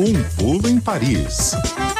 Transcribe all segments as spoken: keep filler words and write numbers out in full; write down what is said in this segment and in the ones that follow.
Um pulo em Paris.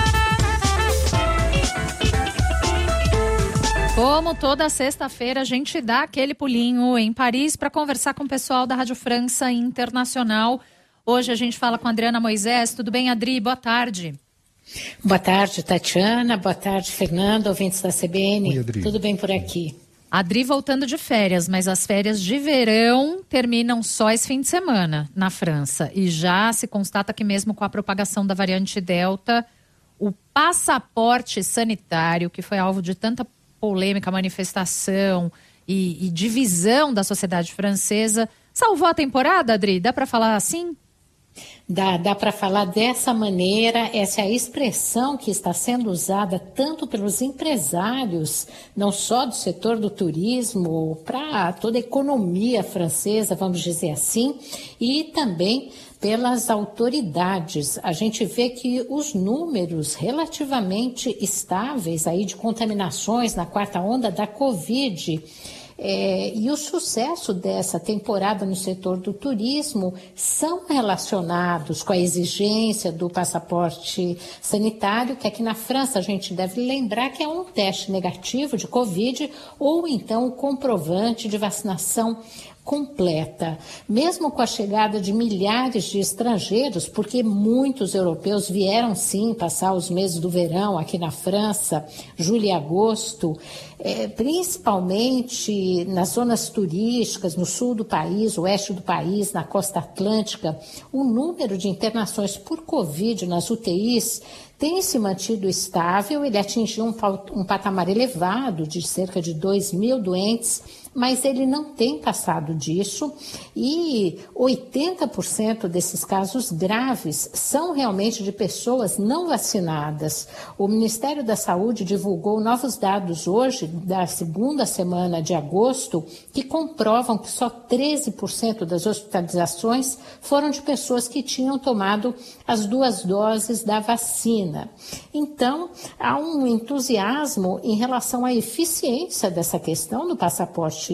Como toda sexta-feira, a gente dá aquele pulinho em Paris para conversar com o pessoal da Rádio França Internacional. Hoje a gente fala com a Adriana Moisés. Tudo bem, Adri? Boa tarde. Boa tarde, Tatiana. Boa tarde, Fernando, ouvintes da C B N. Oi, Adri. Tudo bem por aqui? Adri voltando de férias, mas as férias de verão terminam só esse fim de semana na França. E já se constata que mesmo com a propagação da variante Delta, o passaporte sanitário, que foi alvo de tanta polêmica, manifestação e, e divisão da sociedade francesa, salvou a temporada, Adri? Dá para falar assim? Dá, dá para falar dessa maneira. Essa é a expressão que está sendo usada tanto pelos empresários, não só do setor do turismo, para toda a economia francesa, vamos dizer assim, e também pelas autoridades. A gente vê que os números relativamente estáveis aí de contaminações na quarta onda da Covid É, e o sucesso dessa temporada no setor do turismo são relacionados com a exigência do passaporte sanitário, que aqui na França a gente deve lembrar que é um teste negativo de Covid ou então o comprovante de vacinação completa. Mesmo com a chegada de milhares de estrangeiros, porque muitos europeus vieram sim passar os meses do verão aqui na França, julho e agosto, é, principalmente nas zonas turísticas, no sul do país, oeste do país, na costa atlântica, o número de internações por Covid nas U T Is tem se mantido estável. Ele atingiu um, um patamar elevado de cerca de dois mil doentes, mas ele não tem passado disso e oitenta por cento desses casos graves são realmente de pessoas não vacinadas. O Ministério da Saúde divulgou novos dados hoje, da segunda semana de agosto, que comprovam que só treze por cento das hospitalizações foram de pessoas que tinham tomado as duas doses da vacina. Então, há um entusiasmo em relação à eficiência dessa questão do passaporte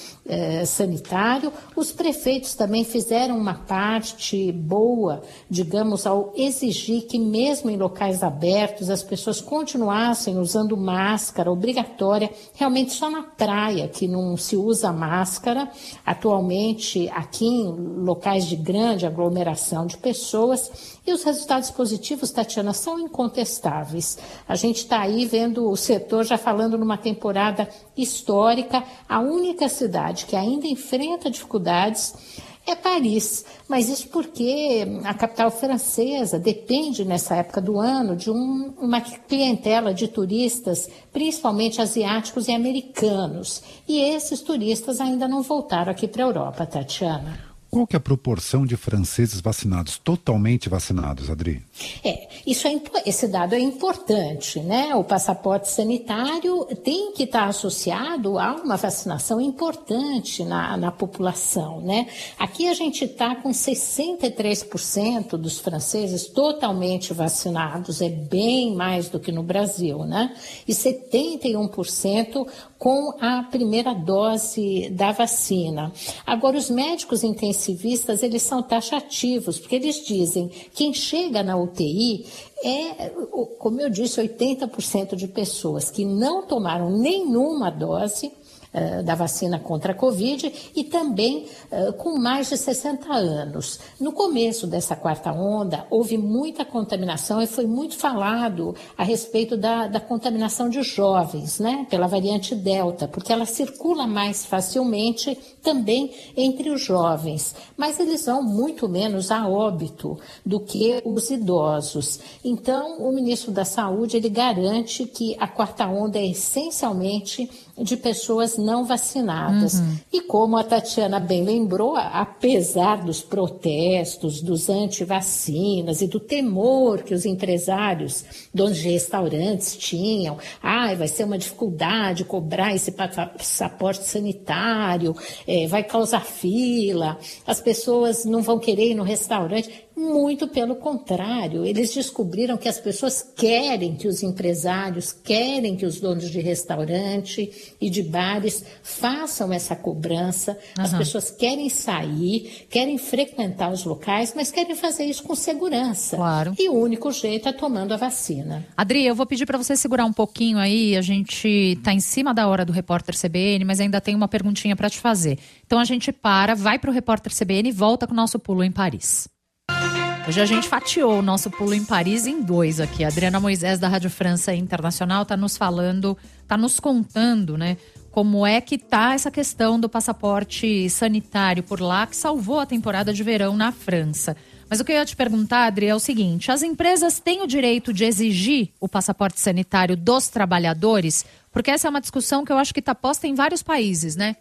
eh, sanitário. Os prefeitos também fizeram uma parte boa, digamos, ao exigir que mesmo em locais abertos as pessoas continuassem usando máscara obrigatória, realmente só na praia que não se usa máscara. Atualmente, aqui em locais de grande aglomeração de pessoas, e os resultados positivos, Tatiana, são incontestáveis. A gente está aí vendo o setor já falando numa temporada histórica. A única cidade que ainda enfrenta dificuldades é Paris, mas isso porque a capital francesa depende, nessa época do ano, de um, uma clientela de turistas, principalmente asiáticos e americanos. E esses turistas ainda não voltaram aqui para a Europa, Tatiana. Qual que é a proporção de franceses vacinados, totalmente vacinados, Adri? É, isso é, esse dado é importante, né? O passaporte sanitário tem que estar associado a uma vacinação importante na, na população, né? Aqui a gente está com sessenta e três por cento dos franceses totalmente vacinados, é bem mais do que no Brasil, né? E setenta e um por cento com a primeira dose da vacina. Agora, os médicos intensivistas, eles são taxativos, porque eles dizem que quem chega na U T I é, como eu disse, oitenta por cento de pessoas que não tomaram nenhuma dose Uh, da vacina contra a Covid e também uh, com mais de sessenta anos. No começo dessa quarta onda, houve muita contaminação e foi muito falado a respeito da, da contaminação de jovens, né, pela variante Delta, porque ela circula mais facilmente também entre os jovens, mas eles vão muito menos a óbito do que os idosos. Então, o ministro da Saúde, ele garante que a quarta onda é essencialmente de pessoas não vacinadas. Uhum. E como a Tatiana bem lembrou, apesar dos protestos, dos antivacinas e do temor que os empresários, donos de restaurantes tinham, ai, vai ser uma dificuldade cobrar esse passaporte sanitário, é, vai causar fila, as pessoas não vão querer ir no restaurante. Muito pelo contrário, eles descobriram que as pessoas querem que os empresários, querem que os donos de restaurante e de bares façam essa cobrança. Uhum. As pessoas querem sair, querem frequentar os locais, mas querem fazer isso com segurança. Claro. E o único jeito é tomando a vacina. Adri, eu vou pedir para você segurar um pouquinho aí, a gente está em cima da hora do Repórter C B N, mas ainda tem uma perguntinha para te fazer. Então a gente para, vai para o Repórter C B N e volta com o nosso Pulo em Paris. Hoje a gente fatiou o nosso Pulo em Paris em dois aqui. A Adriana Moisés, da Rádio França Internacional, está nos falando, está nos contando, né, como é que está essa questão do passaporte sanitário por lá, que salvou a temporada de verão na França. Mas o que eu ia te perguntar, Adri, é o seguinte: as empresas têm o direito de exigir o passaporte sanitário dos trabalhadores? Porque essa é uma discussão que eu acho que está posta em vários países, né?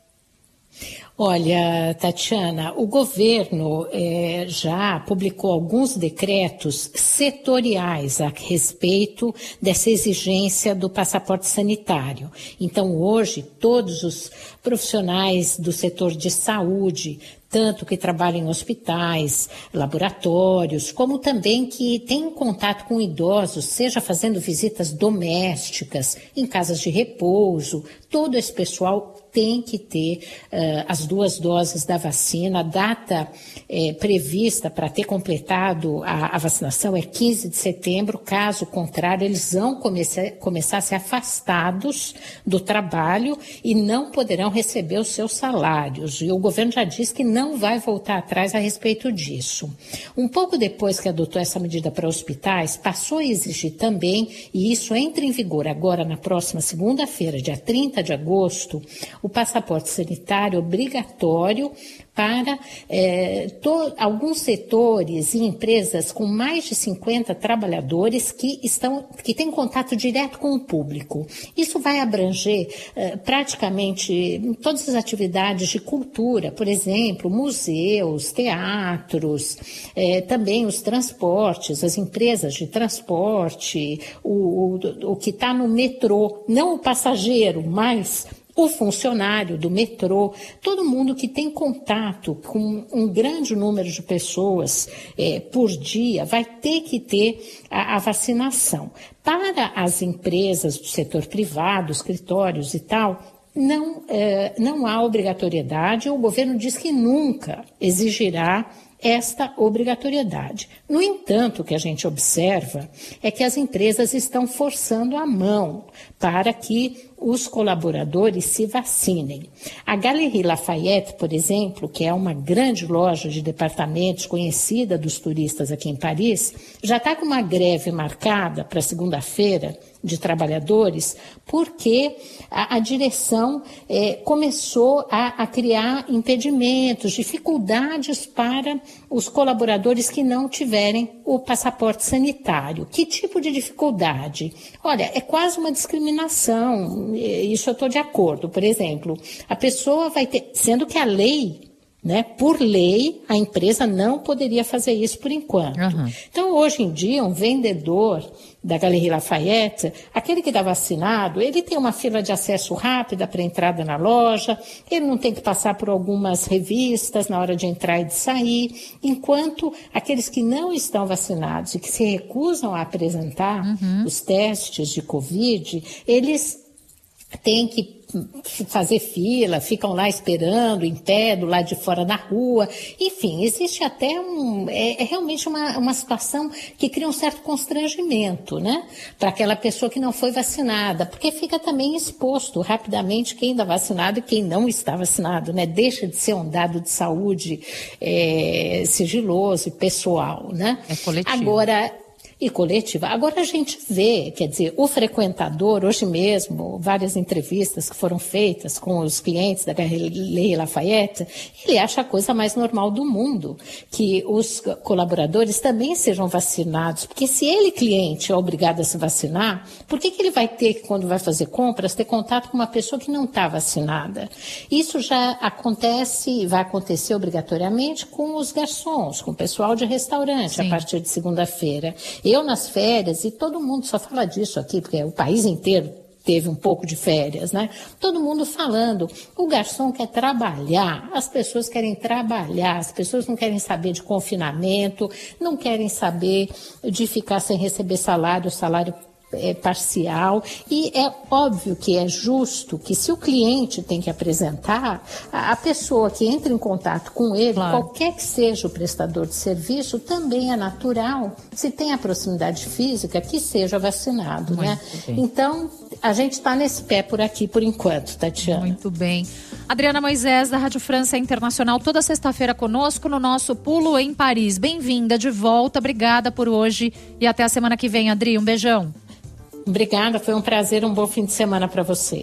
Olha, Tatiana, o governo eh, já publicou alguns decretos setoriais a respeito dessa exigência do passaporte sanitário. Então, hoje, todos os profissionais do setor de saúde, tanto que trabalham em hospitais, laboratórios, como também que têm contato com idosos, seja fazendo visitas domésticas, em casas de repouso, todo esse pessoal tem que ter uh, as duas doses da vacina. A data eh, prevista para ter completado a, a vacinação é quinze de setembro, caso contrário, eles vão comece, começar a ser afastados do trabalho e não poderão receber os seus salários. E o governo já disse que não vai voltar atrás a respeito disso. Um pouco depois que adotou essa medida para hospitais, passou a exigir também, e isso entra em vigor agora na próxima segunda-feira, dia trinta de agosto, o passaporte sanitário obrigatório para eh, to, alguns setores e empresas com mais de cinquenta trabalhadores que estão, que têm contato direto com o público. Isso vai abranger eh, praticamente todas as atividades de cultura, por exemplo, museus, teatros, eh, também os transportes, as empresas de transporte, o, o, o que está no metrô, não o passageiro, mas o funcionário do metrô, todo mundo que tem contato com um grande número de pessoas eh, por dia vai ter que ter a, a vacinação. Para as empresas do setor privado, escritórios e tal, não, eh, não há obrigatoriedade. O governo diz que nunca exigirá esta obrigatoriedade. No entanto, o que a gente observa é que as empresas estão forçando a mão para que os colaboradores se vacinem. A Galeries Lafayette, por exemplo, que é uma grande loja de departamentos conhecida dos turistas aqui em Paris, já está com uma greve marcada para segunda-feira de trabalhadores, porque a, a direção eh, começou a, a criar impedimentos, dificuldades para os colaboradores que não tiverem o passaporte sanitário. Que tipo de dificuldade? Olha, é quase uma discriminação, isso eu estou de acordo. Por exemplo, a pessoa vai ter, sendo que a lei, né, por lei, a empresa não poderia fazer isso por enquanto. Uhum. Então, hoje em dia, um vendedor da Galeries Lafayette, aquele que está vacinado, ele tem uma fila de acesso rápida para entrada na loja, ele não tem que passar por algumas revistas na hora de entrar e de sair, enquanto aqueles que não estão vacinados e que se recusam a apresentar uhum. os testes de Covid, eles têm que fazer fila, ficam lá esperando, em pé, do lado de fora da rua. Enfim, existe até um... É, é realmente uma, uma situação que cria um certo constrangimento, né? Para aquela pessoa que não foi vacinada, porque fica também exposto rapidamente quem está vacinado e quem não está vacinado, né? Deixa de ser um dado de saúde é, sigiloso e pessoal, né? É coletivo. Agora... E coletiva. Agora a gente vê, quer dizer, o frequentador, hoje mesmo, várias entrevistas que foram feitas com os clientes da Galeries Lafayette, ele acha a coisa mais normal do mundo, que os colaboradores também sejam vacinados, porque se ele, cliente, é obrigado a se vacinar, por que que ele vai ter que, quando vai fazer compras, ter contato com uma pessoa que não está vacinada? Isso já acontece, vai acontecer obrigatoriamente com os garçons, com o pessoal de restaurante, Sim. a partir de segunda-feira. Eu nas férias, e todo mundo só fala disso aqui, porque o país inteiro teve um pouco de férias, né? Todo mundo falando, o garçom quer trabalhar, as pessoas querem trabalhar, as pessoas não querem saber de confinamento, não querem saber de ficar sem receber salário, salário É parcial, e é óbvio que é justo que se o cliente tem que apresentar, a, a pessoa que entra em contato com ele, claro, qualquer que seja o prestador de serviço, também é natural, se tem a proximidade física, que seja vacinado, muito né? Bem. Então, a gente está nesse pé por aqui por enquanto, Tatiana. Muito bem. Adriana Moisés, da Rádio França Internacional, toda sexta-feira conosco no nosso Pulo em Paris. Bem-vinda de volta, obrigada por hoje e até a semana que vem, Adri, um beijão. Obrigada, foi um prazer, um bom fim de semana para você.